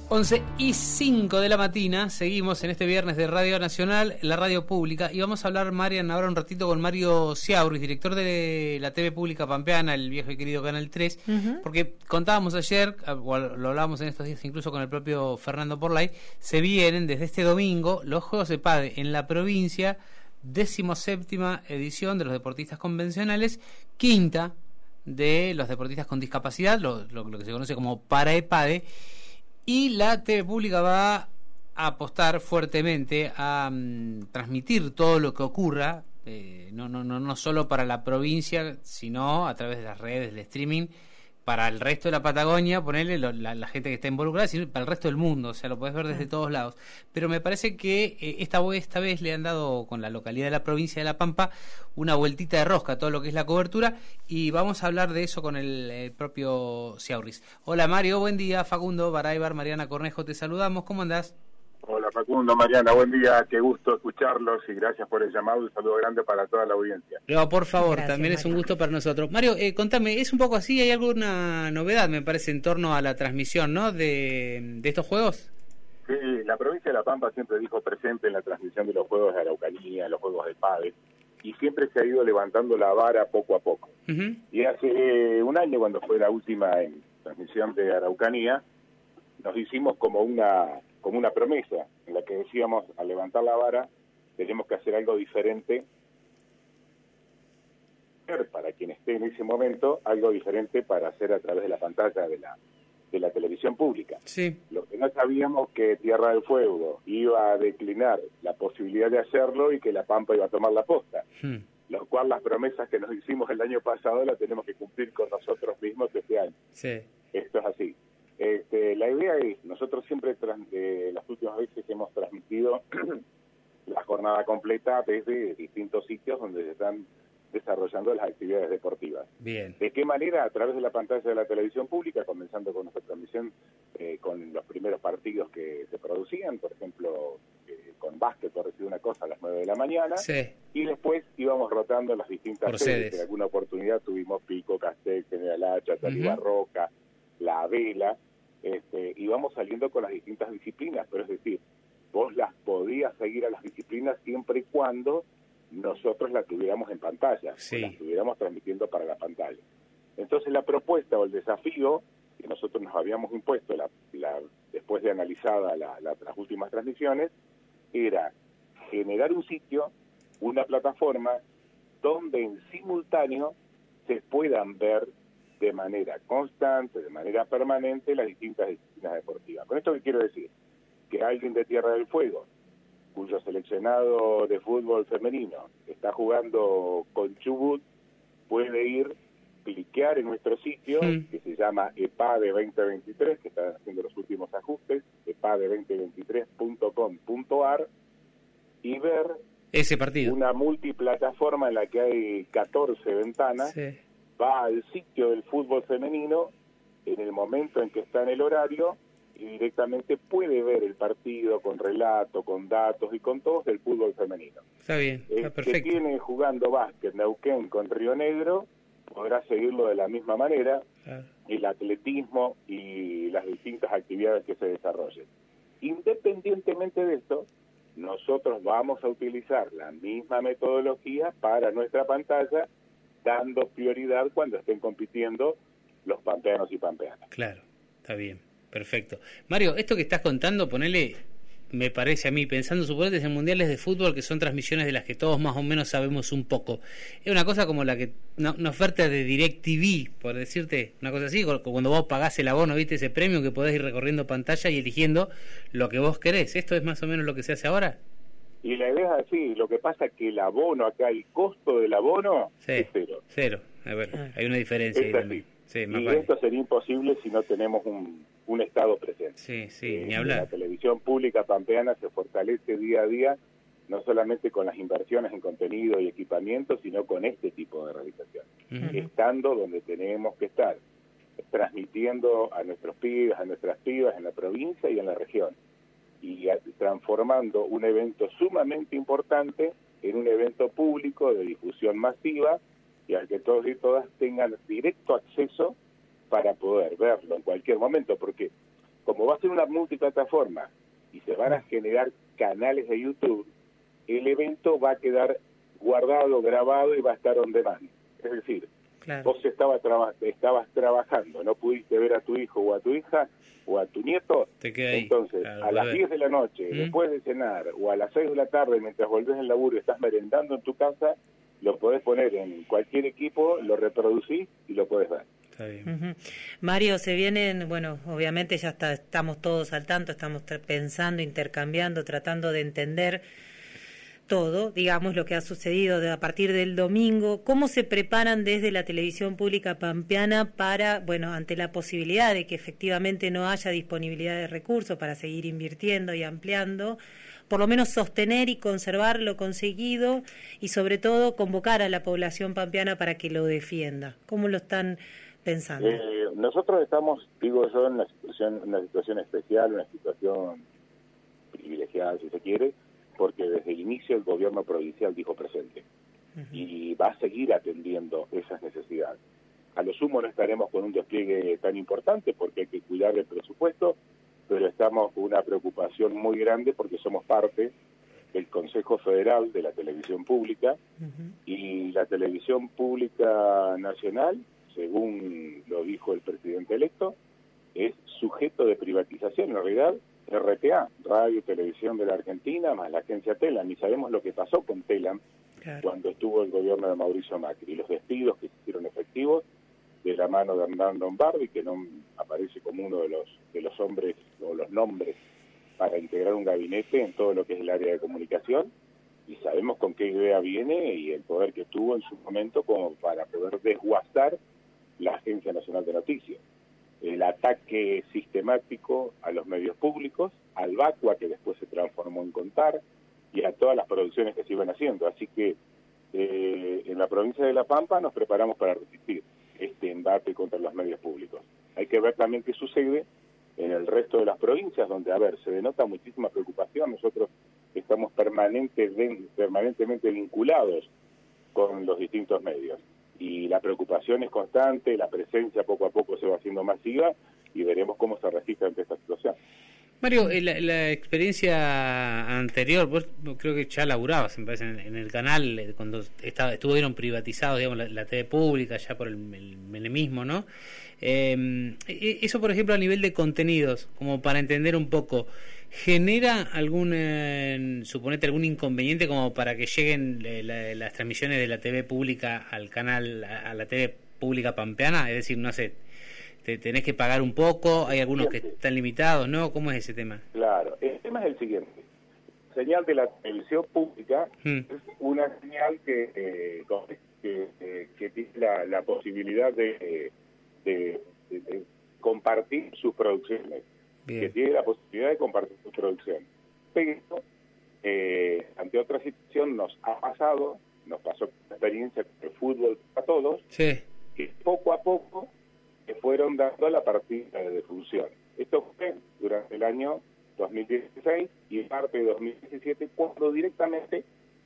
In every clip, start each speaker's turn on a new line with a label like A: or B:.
A: 11:05 de la mañana, seguimos en este viernes de Radio Nacional, la radio pública, y vamos a hablar, Marian, ahora un ratito con Mario Sciauris, director de la TV Pública Pampeana, el viejo y querido Canal 3, porque contábamos ayer, o lo hablábamos en estos días incluso con el propio Fernando Porlay, se vienen desde este domingo los Juegos de PADE en la provincia, 17ª edición de los deportistas convencionales, 5ª de los deportistas con discapacidad, lo que se conoce como PARAEPADE. Y la TV Pública va a apostar fuertemente a transmitir todo lo que ocurra, no solo para la provincia, sino a través de las redes, del streaming, para el resto de la Patagonia, ponerle la gente que está involucrada, sino para el resto del mundo, o sea, lo podés ver desde todos lados. Pero me parece que esta vez le han dado, con la localidad de la provincia de La Pampa, una vueltita de rosca a todo lo que es la cobertura, y vamos a hablar de eso con el propio Sciauris. Hola Mario, buen día. Facundo Baraybar, Mariana Cornejo, te saludamos, ¿cómo andás?
B: Hola Facundo, Mariana, buen día, qué gusto escucharlos y gracias por el llamado, un saludo grande para toda la audiencia.
A: No, por favor,
C: Gracias,
A: también
C: Mario.
A: es un gusto para nosotros. Mario, contame, ¿es un poco así? ¿Hay alguna novedad, me parece, en torno a la transmisión, ¿no? de estos juegos?
B: Sí, la provincia de La Pampa siempre dijo presente en la transmisión de los Juegos de Araucanía, los Juegos de PADE, y siempre se ha ido levantando la vara poco a poco. Y hace un año, cuando fue la última en transmisión de Araucanía, nos hicimos como una promesa en la que decíamos, al levantar la vara, tenemos que hacer algo diferente, para quien esté en ese momento, algo diferente para hacer a través de la pantalla de la televisión pública.
A: Sí.
B: Lo que no sabíamos que Tierra del Fuego iba a declinar la posibilidad de hacerlo y que La Pampa iba a tomar la posta. Lo cual las promesas que nos hicimos el año pasado las tenemos que cumplir con nosotros mismos este año.
A: Sí.
B: Esto es así. La idea es, nosotros siempre las últimas veces hemos transmitido la jornada completa desde distintos sitios donde se están desarrollando las actividades deportivas.
A: Bien.
B: ¿De qué manera? A través de la pantalla de la televisión pública, comenzando con nuestra transmisión con los primeros partidos que se producían, por ejemplo, con básquet, por decir una cosa, a las 9 de la mañana,
A: Sí.
B: y después íbamos rotando en las distintas
A: Por
B: sedes.
A: sedes.
B: En alguna oportunidad tuvimos Pico, Castel, General Hacha, Talibarroca, La Vela, y vamos saliendo con las distintas disciplinas, pero es decir, vos las podías seguir a las disciplinas siempre y cuando nosotros las tuviéramos en pantalla,
A: Sí.
B: las estuviéramos transmitiendo para la pantalla. Entonces la propuesta o el desafío que nosotros nos habíamos impuesto después de analizada las últimas transmisiones, era generar un sitio, una plataforma, donde en simultáneo se puedan ver de manera constante, de manera permanente, las distintas disciplinas deportivas. ¿Con esto qué quiero decir? Que alguien de Tierra del Fuego, cuyo seleccionado de fútbol femenino está jugando con Chubut, puede ir, cliquear en nuestro sitio, que se llama EPADE 2023, que están haciendo los últimos ajustes, epade2023.com.ar, y ver
A: Ese partido.
B: una multiplataforma en la que hay 14 ventanas.
A: Sí.
B: Va al sitio del fútbol femenino en el momento en que está en el horario y directamente puede ver el partido con relato, con datos y con todos del fútbol femenino.
A: Está bien, está
B: Que
A: perfecto.
B: tiene jugando básquet Neuquén con Río Negro, podrá seguirlo de la misma manera,
A: Claro.
B: el atletismo y las distintas actividades que se desarrollen. Independientemente de esto, nosotros vamos a utilizar la misma metodología para nuestra pantalla, dando prioridad cuando estén compitiendo los pampeanos y pampeanas.
A: Claro, está bien, perfecto. Mario, esto que estás contando, ponele, me parece a mí, pensando suponete en mundiales de fútbol, que son transmisiones de las que todos más o menos sabemos un poco. Es una cosa como la que una oferta de DirecTV, por decirte, una cosa así, cuando vos pagás el abono, viste ese premio que podés ir recorriendo pantalla y eligiendo lo que vos querés. ¿Esto es más o menos lo que se hace ahora?
B: Y la idea es así, lo que pasa es que el abono acá, el costo del abono es cero.
A: Cero. A ver, hay una diferencia ahí
B: Es así.
A: también. Sí, más
B: Y
A: vale.
B: esto sería imposible si no tenemos un Estado presente.
A: Sí, sí, ni
B: La
A: hablar.
B: televisión pública pampeana se fortalece día a día, no solamente con las inversiones en contenido y equipamiento, sino con este tipo de realización. Estando donde tenemos que estar, transmitiendo a nuestros pibes, a nuestras pibas en la provincia y en la región, y transformando un evento sumamente importante en un evento público de difusión masiva y al que todos y todas tengan directo acceso para poder verlo en cualquier momento, porque como va a ser una multiplataforma y se van a generar canales de YouTube, el evento va a quedar guardado, grabado y va a estar on demand. Es decir, claro, vos estabas trabajando, no pudiste ver a tu hijo o a tu hija o a tu nieto,
A: te queda ahí.
B: Entonces claro, a las 10 de la noche, después de cenar, o a las 6 de la tarde, mientras volvés del laburo y estás merendando en tu casa, lo podés poner en cualquier equipo, lo reproducís y lo podés ver.
A: Está bien.
C: Mario, se vienen, bueno, obviamente ya estamos todos al tanto, estamos pensando, intercambiando, tratando de entender todo, digamos, lo que ha sucedido a partir del domingo. ¿Cómo se preparan desde la televisión pública pampeana para, bueno, ante la posibilidad de que efectivamente no haya disponibilidad de recursos para seguir invirtiendo y ampliando, por lo menos sostener y conservar lo conseguido y sobre todo convocar a la población pampeana para que lo defienda? ¿Cómo lo están pensando?
B: Nosotros estamos, digo yo, en una situación especial, una situación privilegiada, si se quiere, porque desde el inicio el gobierno provincial dijo presente y va a seguir atendiendo esas necesidades. A lo sumo no estaremos con un despliegue tan importante porque hay que cuidar el presupuesto, pero estamos con una preocupación muy grande porque somos parte del Consejo Federal de la Televisión Pública y la Televisión Pública Nacional, según lo dijo el presidente electo, es sujeto de privatización. En realidad, RTA, Radio y Televisión de la Argentina, más la agencia Telam, y sabemos lo que pasó con Telam cuando estuvo el gobierno de Mauricio Macri, los despidos que se hicieron efectivos de la mano de Hernán Lombardi, que no aparece como uno de los hombres o los nombres para integrar un gabinete en todo lo que es el área de comunicación, y sabemos con qué idea viene y el poder que tuvo en su momento como para poder desguazar la Agencia Nacional de Noticias. El ataque sistemático a los medios públicos, al Vacua, que después se transformó en Contar, y a todas las producciones que se iban haciendo. Así que en la provincia de La Pampa nos preparamos para resistir este embate contra los medios públicos. Hay que ver también qué sucede en el resto de las provincias, donde, a ver, se denota muchísima preocupación. Nosotros estamos permanentemente vinculados con los distintos medios. Y la preocupación es constante, la presencia poco a poco se va haciendo masiva y veremos cómo se resiste ante esta situación.
A: Mario, la experiencia anterior, vos creo que ya laburabas, me parece, en el canal, cuando estuvieron privatizados, digamos, la TV pública, ya por el menemismo, ¿no? Eso, por ejemplo, a nivel de contenidos, como para entender un poco, ¿genera suponete algún inconveniente como para que lleguen las transmisiones de la TV pública al canal, a la TV pública pampeana? Es decir, no sé, tenés que pagar un poco, hay algunos que están limitados, ¿no? ¿Cómo es ese tema?
B: Claro, el tema es el siguiente. Señal de la televisión pública es una señal que tiene la posibilidad de compartir sus producciones. Bien. Que tiene la posibilidad de compartir su producción. Pero, ante otra situación, nos pasó la experiencia con el fútbol a todos,
A: sí,
B: que poco a poco se fueron dando la partida de defunción. Esto fue durante el año 2016 y parte de 2017, cuando directamente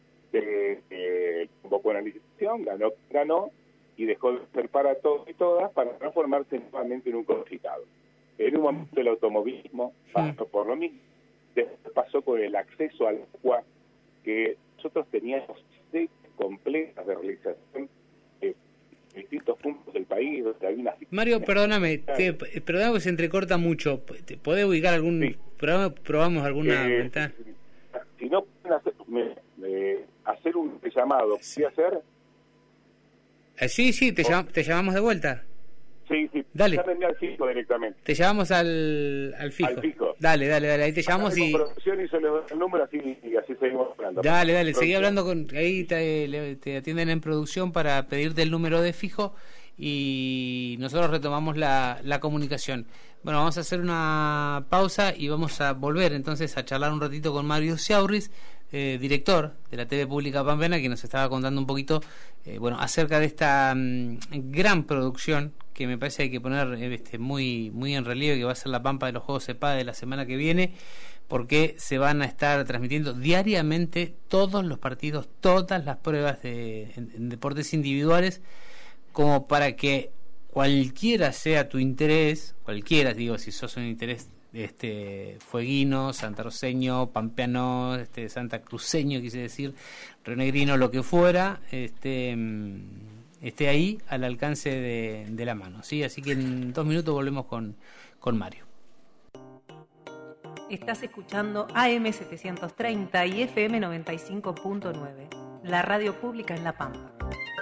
B: convocó una licitación, ganó y dejó de ser para todos y todas para transformarse nuevamente en un codificado. En un momento el automovilismo pasó por lo mismo. Después pasó con el acceso al agua, que nosotros teníamos series completas de realización en distintos puntos del país, donde hay una...
A: Mario, perdóname que se entrecorta mucho. ¿Podés ubicar algún... Sí. ¿Probamos alguna ventana?
B: Si no pueden hacer un llamado, ¿qué hacer?
A: Sí, te llamamos de vuelta.
B: Sí,
A: dale.
B: Ya vendría al fijo directamente.
A: Te llamamos al fijo.
B: Al fijo.
A: Dale, ahí te llamamos y...
B: producción y se les da el número y así seguimos hablando.
A: Dale, seguí hablando ahí te atienden en producción para pedirte el número de fijo y nosotros retomamos la comunicación. Bueno, vamos a hacer una pausa y vamos a volver entonces a charlar un ratito con Mario Ciaurris, director de la TV Pública Pampeana, que nos estaba contando un poquito acerca de esta gran producción que me parece hay que poner muy en relieve, que va a ser la Pampa de los Juegos CEPA de la semana que viene, porque se van a estar transmitiendo diariamente todos los partidos, todas las pruebas en deportes individuales, como para que cualquiera sea tu interés, cualquiera, digo, si sos un interés fueguino, santarroceño, pampeano, santa cruceño, quise decir, rionegrino, lo que fuera, esté ahí al alcance de la mano, ¿sí? Así que en 2 minutos volvemos con Mario.
C: Estás escuchando AM730 y FM 95.9, la radio pública en La Pampa.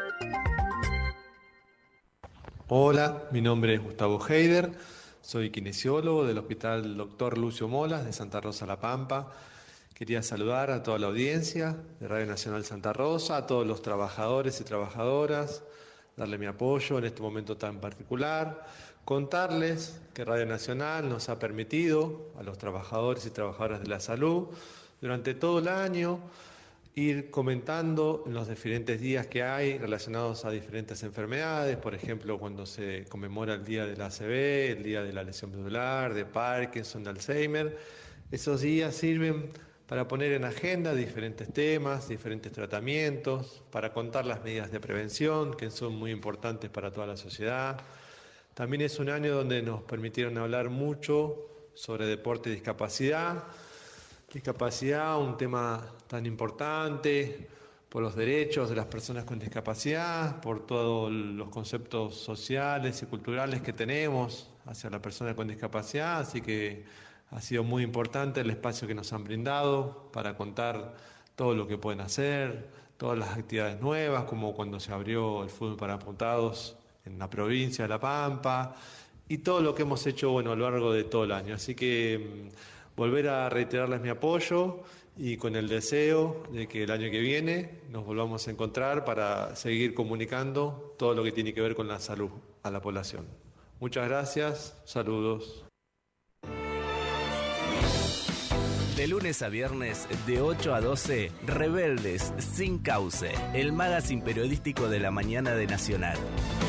D: Hola, mi nombre es Gustavo Heider, soy kinesiólogo del Hospital Dr. Lucio Molas de Santa Rosa, La Pampa. Quería saludar a toda la audiencia de Radio Nacional Santa Rosa, a todos los trabajadores y trabajadoras, darle mi apoyo en este momento tan particular, contarles que Radio Nacional nos ha permitido a los trabajadores y trabajadoras de la salud durante todo el año ir comentando en los diferentes días que hay relacionados a diferentes enfermedades, por ejemplo, cuando se conmemora el día del ACV, el día de la lesión medular, de Parkinson, de Alzheimer. Esos días sirven para poner en agenda diferentes temas, diferentes tratamientos, para contar las medidas de prevención, que son muy importantes para toda la sociedad. También es un año donde nos permitieron hablar mucho sobre deporte y discapacidad. Discapacidad, un tema tan importante por los derechos de las personas con discapacidad, por todos los conceptos sociales y culturales que tenemos hacia la persona con discapacidad, así que ha sido muy importante el espacio que nos han brindado para contar todo lo que pueden hacer, todas las actividades nuevas, como cuando se abrió el fútbol para amputados en la provincia de La Pampa, y todo lo que hemos hecho a lo largo de todo el año. Así que volver a reiterarles mi apoyo y con el deseo de que el año que viene nos volvamos a encontrar para seguir comunicando todo lo que tiene que ver con la salud a la población. Muchas gracias, saludos.
E: De lunes a viernes, de 8 a 12, Rebeldes sin Cauce, el magazine periodístico de la mañana de Nacional.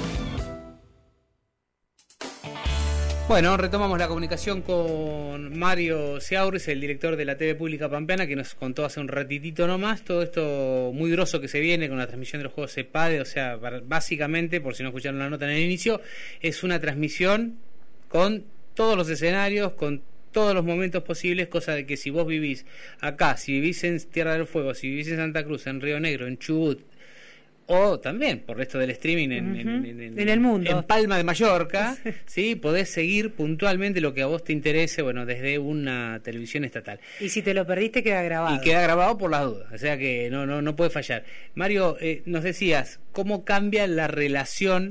A: Bueno, retomamos la comunicación con Mario Ciauris, el director de la TV Pública Pampeana, que nos contó hace un ratitito nomás todo esto muy grosso que se viene con la transmisión de los Juegos CEPADE. O sea, básicamente, por si no escucharon la nota en el inicio, es una transmisión con todos los escenarios, con todos los momentos posibles, cosa de que si vos vivís acá, si vivís en Tierra del Fuego, si vivís en Santa Cruz, en Río Negro, en Chubut, o también por resto del streaming en
C: el mundo,
A: en Palma de Mallorca, ¿sí? Podés seguir puntualmente lo que a vos te interese, desde una televisión estatal.
C: Y si te lo perdiste, queda grabado.
A: Y queda grabado por las dudas, o sea que no puede fallar. Mario, nos decías, ¿cómo cambia la relación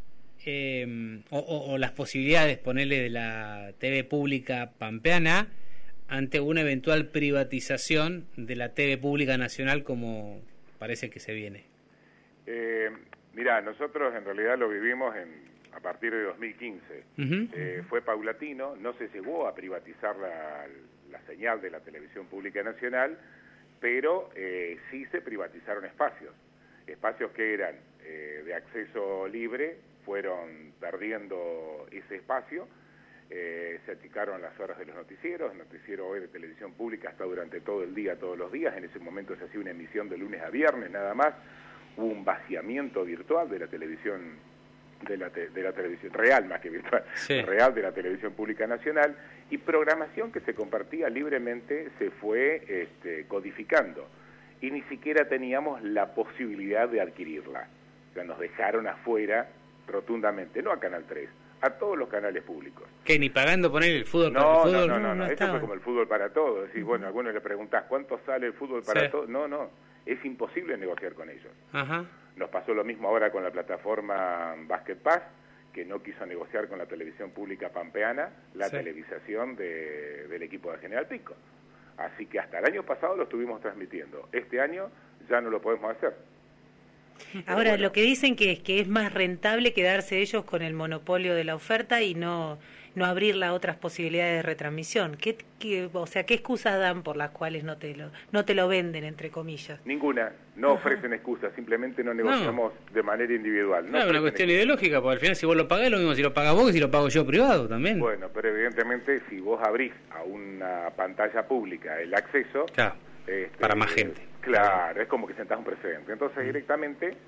A: o las posibilidades, ponerle, de la TV Pública Pampeana ante una eventual privatización de la TV Pública Nacional, como parece que se viene?
B: Mirá, nosotros en realidad lo vivimos a partir de 2015. Fue paulatino, no se llegó a privatizar la señal de la televisión pública nacional, pero sí se privatizaron espacios que eran de acceso libre, fueron perdiendo ese espacio. Se achicaron las horas de los noticieros. El noticiero hoy de televisión pública está durante todo el día, todos los días. En ese momento se hacía una emisión de lunes a viernes nada más. Hubo un vaciamiento virtual de la televisión, de la televisión real, más que virtual, sí, real, de la televisión pública nacional, y programación que se compartía libremente se fue codificando, y ni siquiera teníamos la posibilidad de adquirirla. O sea, nos dejaron afuera rotundamente, no a Canal 3, a todos los canales públicos.
A: ¿Qué, ni pagando poner el fútbol
B: para
A: el fútbol?
B: No, eso fue como el fútbol para todos. Es decir, bueno, a algunos le preguntás, ¿cuánto sale el fútbol para todos? No, es imposible negociar con ellos.
A: Ajá.
B: Nos pasó lo mismo ahora con la plataforma Basket Pass, que no quiso negociar con la televisión pública pampeana la televisación del equipo de General Pico. Así que hasta el año pasado lo estuvimos transmitiendo. Este año ya no lo podemos hacer.
C: Ahora, bueno, lo que dicen que es más rentable quedarse ellos con el monopolio de la oferta y no abrirla a otras posibilidades de retransmisión. ¿Qué excusas dan por las cuales no te lo venden, entre comillas?
B: Ninguna. No ofrecen excusas, simplemente no negociamos de manera individual.
A: No, es una cuestión ideológica, porque al final si vos lo pagás, lo mismo si lo pagás vos que si lo pago yo privado también.
B: Bueno, pero evidentemente si vos abrís a una pantalla pública el acceso...
A: Claro, para más gente.
B: Claro, es como que sentás un precedente. Entonces directamente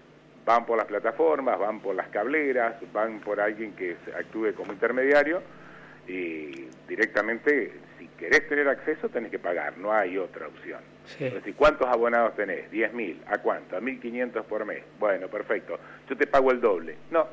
B: van por las plataformas, van por las cableras, van por alguien que actúe como intermediario y directamente, si querés tener acceso, tenés que pagar, no hay otra opción.
A: Sí.
B: Es decir, ¿cuántos abonados tenés? 10.000. ¿A cuánto? A 1.500 por mes. Bueno, perfecto. Yo te pago el doble. No.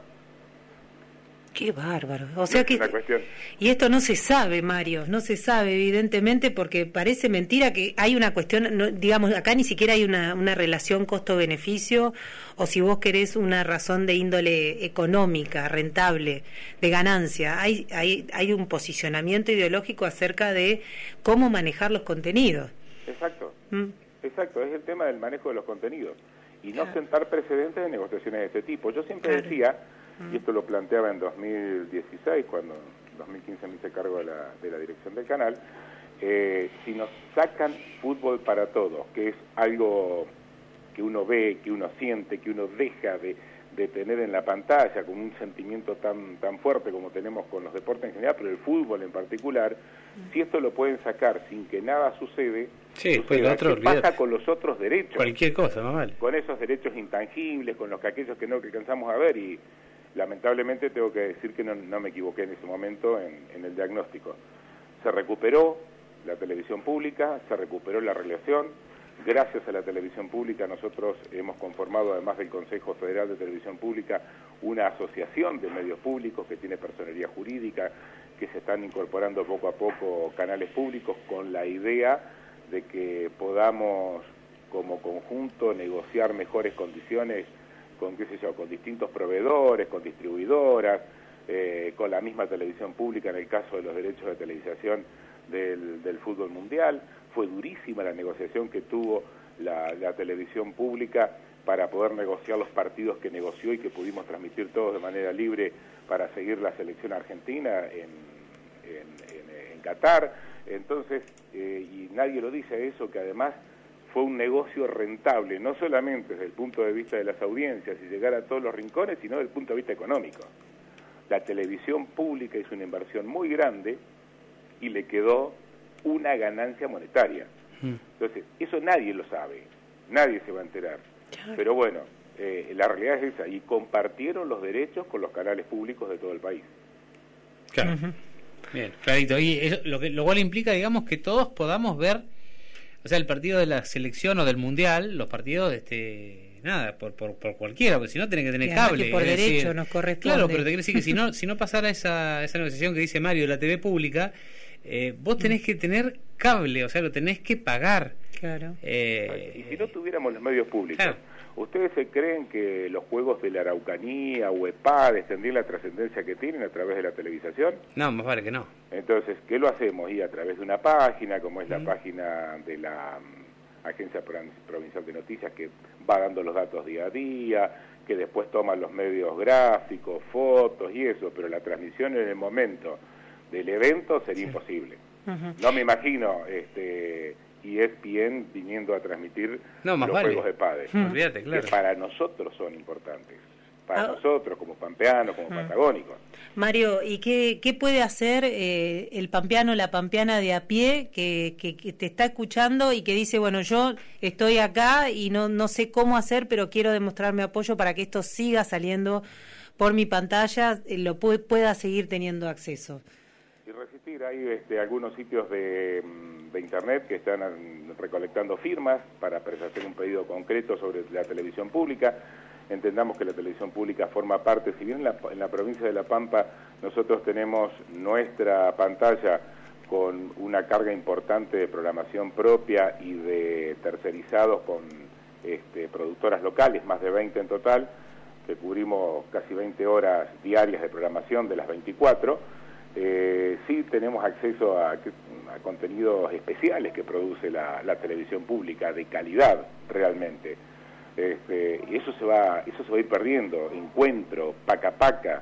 C: Qué bárbaro. O sea que...
B: Cuestión.
C: Y esto no se sabe, Mario, no se sabe evidentemente porque parece mentira que hay una cuestión, no, digamos, acá ni siquiera hay una relación costo-beneficio o si vos querés una razón de índole económica, rentable, de ganancia. Hay un posicionamiento ideológico acerca de cómo manejar los contenidos.
B: Exacto, exacto, es el tema del manejo de los contenidos y no sentar precedentes de negociaciones de este tipo. Yo siempre decía, y esto lo planteaba en 2016, cuando en 2015 me hice cargo de la dirección del canal, si nos sacan fútbol para todos, que es algo que uno ve, que uno siente, que uno deja de tener en la pantalla, con un sentimiento tan fuerte como tenemos con los deportes en general, pero el fútbol en particular, si esto lo pueden sacar sin que nada sucede,
A: sí, pues
B: ¿qué pasa con los otros derechos?
A: Cualquier cosa, más vale.
B: Con esos derechos intangibles, con los que aquellos que no alcanzamos a ver, y lamentablemente tengo que decir que no me equivoqué en ese momento en el diagnóstico. Se recuperó la televisión pública, se recuperó la relación. Gracias a la televisión pública nosotros hemos conformado, además del Consejo Federal de Televisión Pública, una asociación de medios públicos que tiene personería jurídica, que se están incorporando poco a poco canales públicos con la idea de que podamos como conjunto negociar mejores condiciones con, con distintos proveedores, con distribuidoras, con la misma televisión pública en el caso de los derechos de televisación del fútbol mundial. Fue durísima la negociación que tuvo la televisión pública para poder negociar los partidos que negoció y que pudimos transmitir todos de manera libre para seguir la selección argentina en Qatar. Entonces, y nadie lo dice eso, que además fue un negocio rentable, no solamente desde el punto de vista de las audiencias y llegar a todos los rincones, sino desde el punto de vista económico. La televisión pública hizo una inversión muy grande y le quedó una ganancia monetaria. Entonces, eso nadie lo sabe, nadie se va a enterar. Pero bueno, la realidad es esa, y compartieron los derechos con los canales públicos de todo el país.
A: Claro. Bien, clarito. Y eso, lo cual implica, digamos, que todos podamos ver, o sea, el partido de la selección o del mundial, los partidos, nada, por cualquiera, porque si no tenés que tener cable.
C: Que por derecho decir, nos corresponde.
A: Claro, pero te quiero decir que si no pasara esa negociación que dice Mario de la TV pública, vos tenés que tener cable, o sea, lo tenés que pagar.
C: Claro.
B: Y si no tuviéramos los medios públicos,
A: claro.
B: ¿Ustedes se creen que los Juegos de la Araucanía o EPAD tendrían la trascendencia que tienen a través de la televisación?
A: No, más vale que no.
B: Entonces, ¿qué lo hacemos? Y a través de una página, como es la página de la Agencia Provincial de Noticias, que va dando los datos día a día, que después toman los medios gráficos, fotos y eso, pero la transmisión en el momento del evento sería imposible. No me imagino ESPN viniendo a transmitir los Juegos de Padre,
A: Olvídate, claro.
B: que para nosotros son importantes, para nosotros como pampeanos, como patagónicos.
C: Mario, ¿y qué puede hacer el pampeano, la pampeana de a pie que te está escuchando y que dice, bueno, yo estoy acá y no sé cómo hacer, pero quiero demostrar mi apoyo para que esto siga saliendo por mi pantalla, pueda seguir teniendo acceso?
B: Y resistir, hay algunos sitios de internet que están recolectando firmas para hacer un pedido concreto sobre la televisión pública. Entendamos que la televisión pública forma parte, si bien en la provincia de La Pampa nosotros tenemos nuestra pantalla con una carga importante de programación propia y de tercerizados con productoras locales, más de 20 en total, que cubrimos casi 20 horas diarias de programación de las 24, sí tenemos acceso a contenidos especiales que produce la televisión pública, de calidad realmente. Y eso se va a ir perdiendo. Encuentro, paca,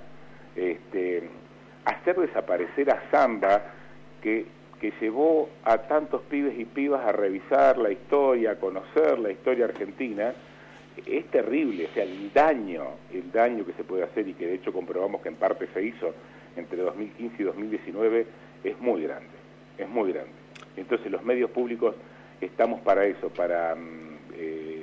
B: hacer desaparecer a Samba, que llevó a tantos pibes y pibas a revisar la historia, a conocer la historia argentina, es terrible. O sea, el daño que se puede hacer, y que de hecho comprobamos que en parte se hizo entre 2015 y 2019, es muy grande. Entonces los medios públicos estamos para eso, para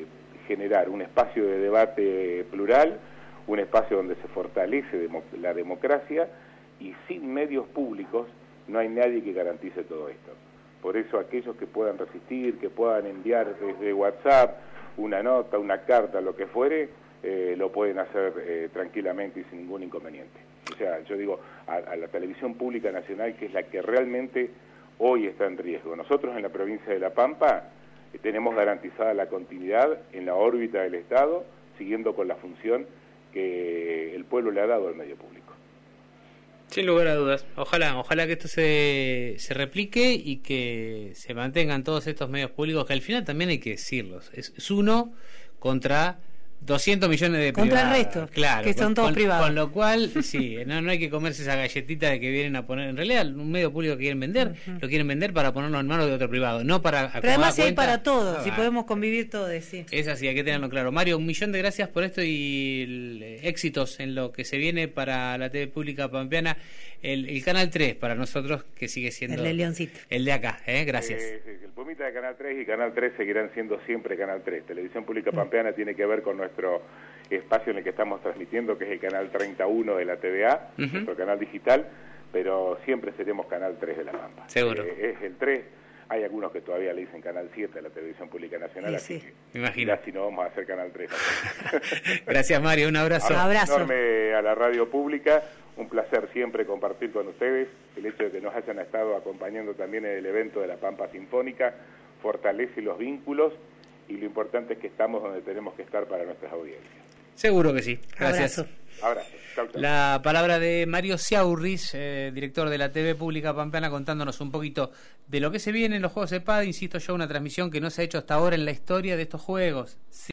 B: generar un espacio de debate plural, un espacio donde se fortalece la democracia, y sin medios públicos no hay nadie que garantice todo esto. Por eso aquellos que puedan resistir, que puedan enviar desde WhatsApp una nota, una carta, lo que fuere, lo pueden hacer tranquilamente y sin ningún inconveniente. O sea, yo digo, a la televisión pública nacional, que es la que realmente hoy está en riesgo. Nosotros en la provincia de La Pampa tenemos garantizada la continuidad en la órbita del Estado, siguiendo con la función que el pueblo le ha dado al medio público.
A: Sin lugar a dudas. Ojalá que esto se replique y que se mantengan todos estos medios públicos, que al final también hay que decirlos. Es uno contra 200 millones de privados.
C: Contra el resto,
A: claro,
C: que son todos privados.
A: Con lo cual, sí, no hay que comerse esa galletita de que vienen a poner. En realidad, un medio público que quieren vender, lo quieren vender para ponerlo en manos de otro privado, no para.
C: Pero además, si hay para todos, si podemos convivir todos, sí.
A: Es así, hay que tenerlo claro. Mario, 1.000.000 de gracias por esto y éxitos en lo que se viene para la TV Pública Pampeana. El Canal 3 para nosotros, que sigue siendo
C: el de Leoncito,
A: el de acá, gracias.
B: El Pumita de Canal 3 y Canal 3 seguirán siendo siempre Canal 3. Televisión Pública Pampeana tiene que ver con nuestro espacio en el que estamos transmitiendo, que es el canal 31 de la TVA, nuestro canal digital, pero siempre seremos Canal 3 de La Pampa.
A: Seguro.
B: Es el 3. Hay algunos que todavía le dicen Canal 7 de la Televisión Pública Nacional, así que
A: imagina
B: si no vamos a hacer Canal 3.
A: Gracias, Mario, un abrazo.
C: Un abrazo
B: enorme a la radio pública, un placer siempre compartir con ustedes. El hecho de que nos hayan estado acompañando también en el evento de la Pampa Sinfónica fortalece los vínculos, y lo importante es que estamos donde tenemos que estar para nuestras audiencias.
A: Seguro que sí. Gracias.
B: Abrazo. Chau, chau.
A: La palabra de Mario Ciaurris, director de la TV Pública Pampeana, contándonos un poquito de lo que se viene en los Juegos EPAD. Insisto yo, una transmisión que no se ha hecho hasta ahora en la historia de estos Juegos. Sí.